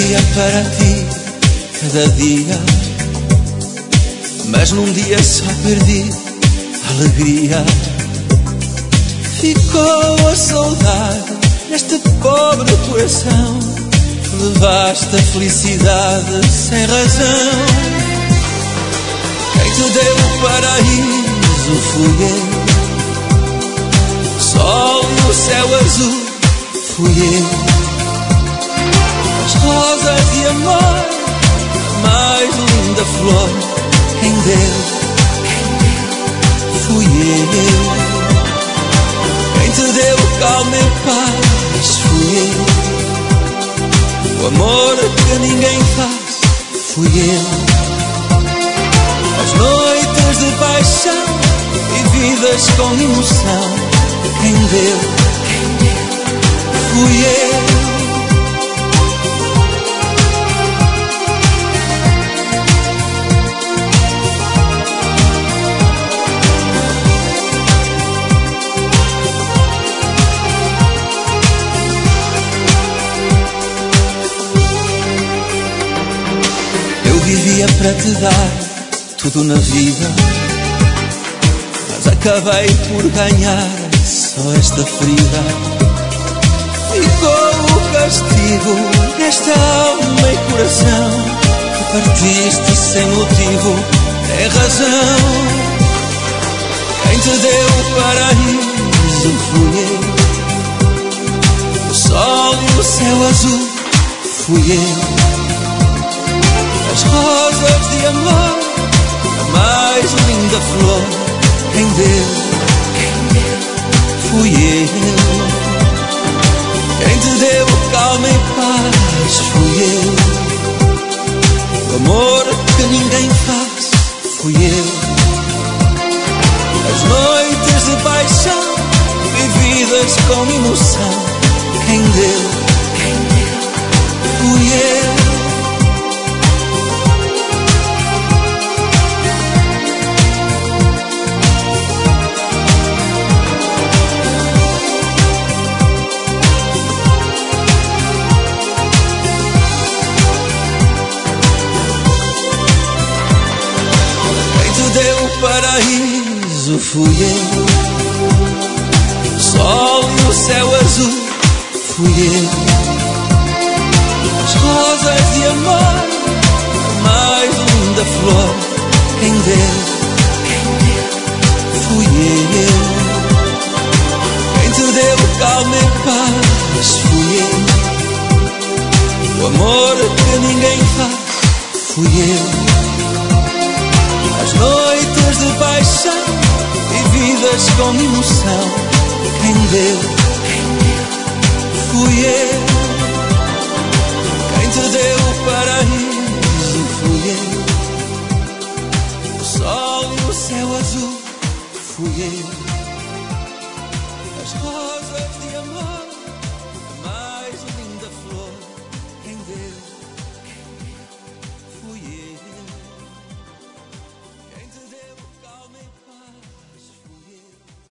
vivia para ti cada dia, mas num dia só perdi a alegria. Ficou a saudade neste pobre coração, levaste a felicidade sem razão. Quem te deu o paraíso fui eu, o sol e o céu azul fui eu. As rosas de amor, a mais linda flor, quem deu fui eu. Quem te deu calma e paz fui eu, o amor que ninguém faz fui eu. As noites de paixão vividas com emoção, quem deu fui eu. Vivia para te dar tudo na vida, mas acabei por ganhar só esta ferida. Ficou o castigo nesta alma e coração, que partiste sem motivo, é razão. Quem te deu o paraíso fui eu, o sol e o céu azul fui eu. As rosas de amor, a mais linda flor, quem deu fui eu. Quem te deu calma e paz fui eu, o amor que ninguém faz fui eu. As noites de paixão vividas com emoção, quem deu fui eu. Deu o paraíso fui eu, o sol e o céu azul fui eu. As rosas de amor, a mais linda flor, quem deu fui eu. Quem te deu calma e paz fui eu, o amor que ninguém faz fui eu. As noites de paixão vividas com emoção, quem deu fui eu. Quem te deu o paraíso fui eu, o sol e o céu azul fui eu. As